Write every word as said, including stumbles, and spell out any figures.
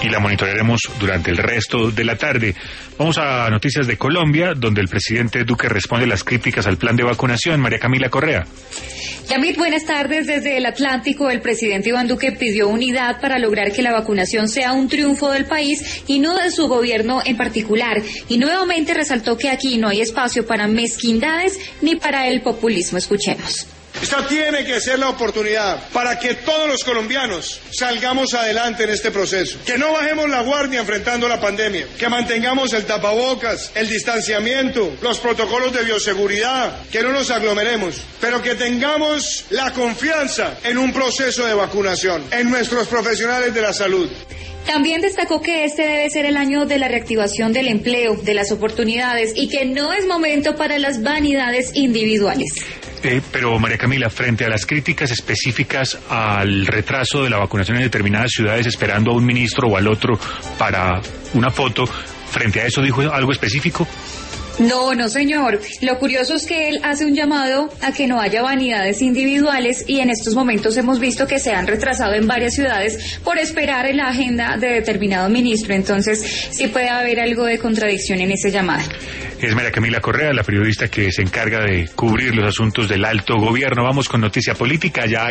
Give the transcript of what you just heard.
y la monitorearemos durante el resto de la tarde. Vamos a noticias de Colombia, donde el presidente Duque responde las críticas al plan de vacunación. María Camila Correa. Yamit, buenas tardes. Desde el Atlántico, el presidente Iván Duque pidió unidad para lograr que la vacunación sea un triunfo del país y no de su gobierno en particular. Y nuevamente resaltó que aquí no hay espacio para mezquindades ni para el populismo. Escuchemos. Esta tiene que ser la oportunidad para que todos los colombianos salgamos adelante en este proceso, que no bajemos la guardia enfrentando la pandemia, que mantengamos el tapabocas, el distanciamiento, los protocolos de bioseguridad, que no nos aglomeremos, pero que tengamos la confianza en un proceso de vacunación, en nuestros profesionales de la salud. También destacó que este debe ser el año de la reactivación del empleo, de las oportunidades y que no es momento para las vanidades individuales. Eh, pero María Camila, frente a las críticas específicas al retraso de la vacunación en determinadas ciudades esperando a un ministro o al otro para una foto, ¿frente a eso dijo algo específico? No, no señor. Lo curioso es que él hace un llamado a que no haya vanidades individuales y en estos momentos hemos visto que se han retrasado en varias ciudades por esperar en la agenda de determinado ministro. Entonces sí puede haber algo de contradicción en ese llamado. Es María Camila Correa, la periodista que se encarga de cubrir los asuntos del alto gobierno. Vamos con noticia política. Ya